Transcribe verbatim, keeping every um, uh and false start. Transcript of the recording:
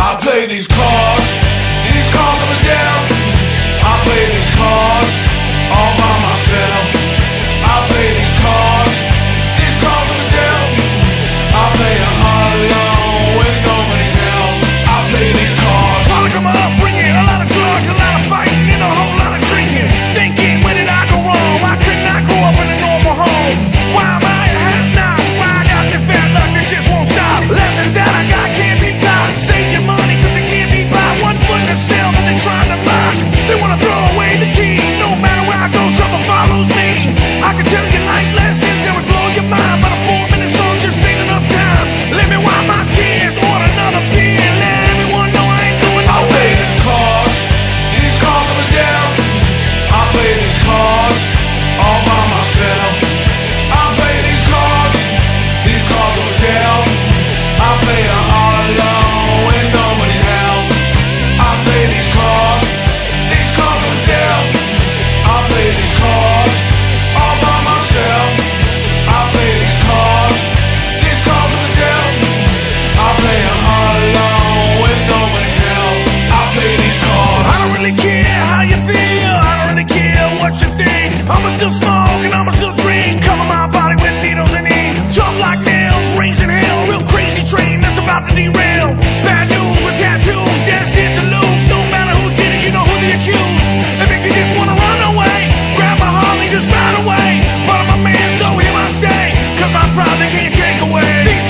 I play these cards, these cards of the devil. I play these cards all by myself. I play these cards, these cards of the devil. I play them all alone with nobody's help. I play these cards. Polish them up, bring it, a lot of drugs, a lot of fighting, and a whole lot of drinking. Thinking, where did I go wrong? Why couldn't I grow up in a normal home? Why am I a half now? Why I got this bad luck that just won't stop? Lessons that I got can't be taught. Save your money cause they can't be bought. One foot in the cell that they're trying to lock. They wanna throw away the key. No matter where I go, trouble follows me. I can tell you life lessons that would blow your mind, but a four minute song just ain't enough time. Let me wipe my tears, order another beer, let everyone know I ain't doing no I play these cards, these cards of the devil. I play these cards all by myself. I play these cards, these cards of the devil. I play them all alone with nobody's help. I play these cards, these cards of the devil. I play these cards all by myself. I play these cards, these cards of the devil. I play them all alone with nobody's help. I play these cards. I don't really care how you feel, I don't really care what you think. I'ma still smoke and I'ma still drink, cover my body with needles and ink. Tough like nails, raising hell, real crazy train that's about to derail. Bad news with tattoos, destined to lose. No matter who did it, you know who the accused. They make me just wanna run away, grab my Harley, just ride away. But I'm a man, so here I stay, cause my pride they can't take away. These